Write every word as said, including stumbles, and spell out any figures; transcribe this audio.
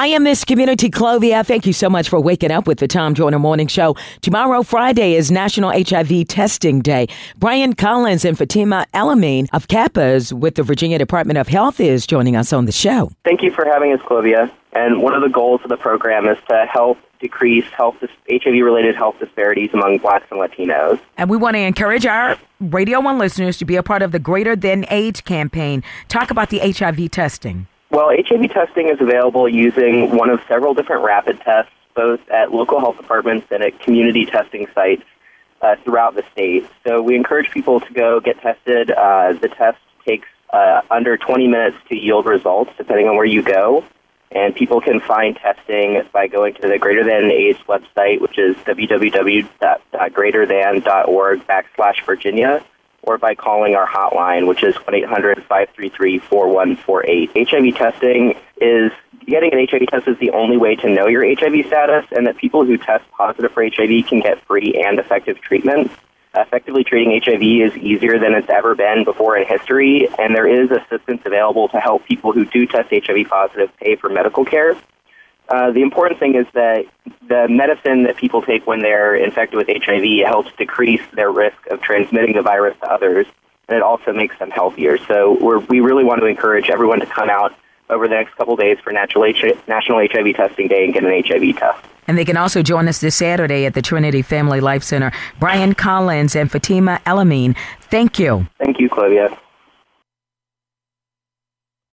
I am Miss Community Clovia. Thank you so much for waking up with the Tom Joyner Morning Show. Tomorrow, Friday, is National H I V Testing Day. Brian Collins and Fatima Elamine of CAPAS with the Virginia Department of Health is joining us on the show. Thank you for having us, Clovia. And one of the goals of the program is to help decrease health H I V-related health disparities among Blacks and Latinos. And we want to encourage our Radio One listeners to be a part of the Greater Than AIDS campaign. Talk about the H I V testing. Well, H I V testing is available using one of several different rapid tests, both at local health departments and at community testing sites uh, throughout the state. So we encourage people to go get tested. Uh, the test takes uh, under twenty minutes to yield results, depending on where you go. And people can find testing by going to the Greater Than AIDS website, which is www dot greater than dot org backslash Virginia, or by calling our hotline, which is one eight hundred five three three four one four eight. H I V testing is, getting an H I V test is the only way to know your H I V status, and that people who test positive for H I V can get free and effective treatment. Effectively treating H I V is easier than it's ever been before in history, and there is assistance available to help people who do test H I V positive pay for medical care. Uh, the important thing is that the medicine that people take when they're infected with H I V helps decrease their risk of transmitting the virus to others, and it also makes them healthier. So we're, we really want to encourage everyone to come out over the next couple of days for National H I V Testing Day and get an H I V test. And they can also join us this Saturday at the Trinity Family Life Center. Brian Collins and Fatima Elamine, thank you. Thank you, Clovia.